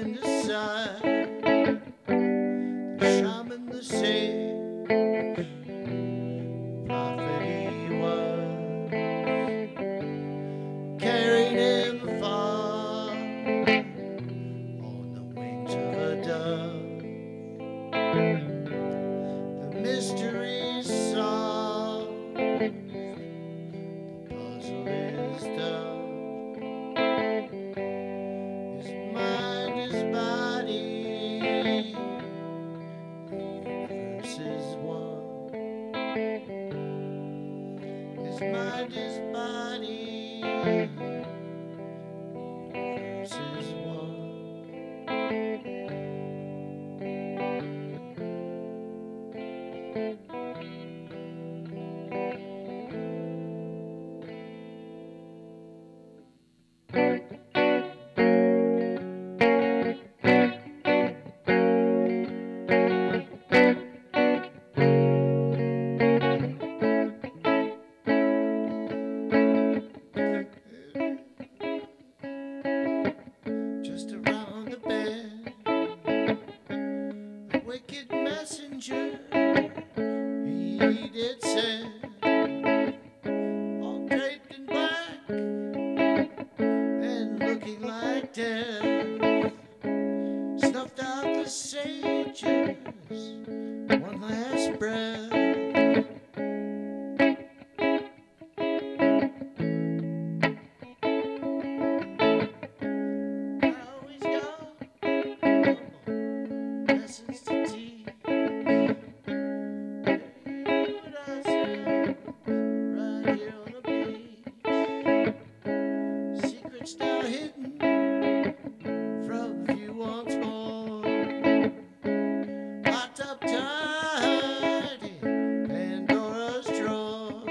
in the sun, the shaman, the sage, prophet he was, carried him far on the wings of a dove. The mystery solved, the puzzle is done. His mind, his body, the universe is one. His mind, his body, the universe is one. Just around the bend, a wicked messenger he did send, all draped in black and looking like death, snuffed out the sages one last breath. Lessons to teach. You and I sit right here on the beach. Secrets now hidden from view once more. Locked up tight in Pandora's drawer.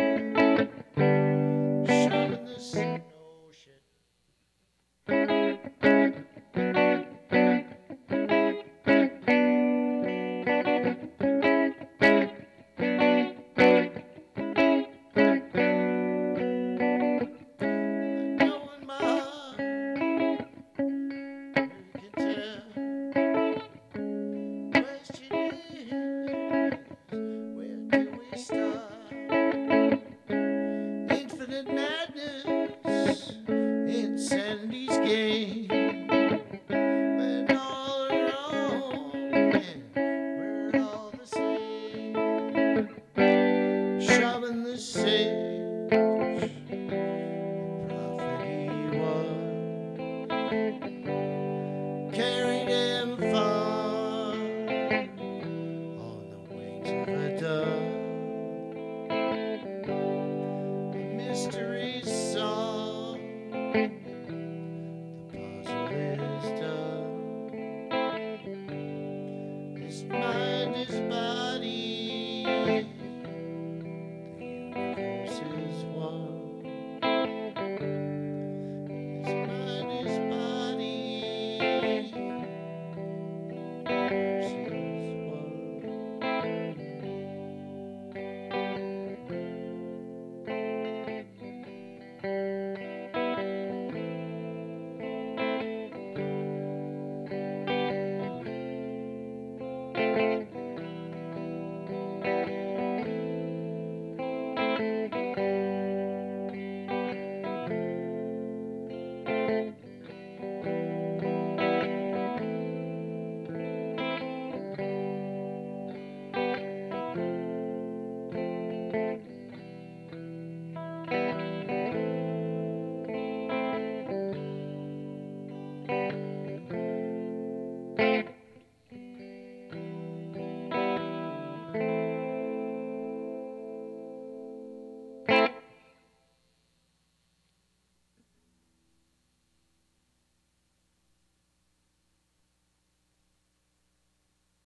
Shaman the ocean. Infinite madness, insanity's game. When all are wrong and we're all the same. Shaman the sage, the prophet he was.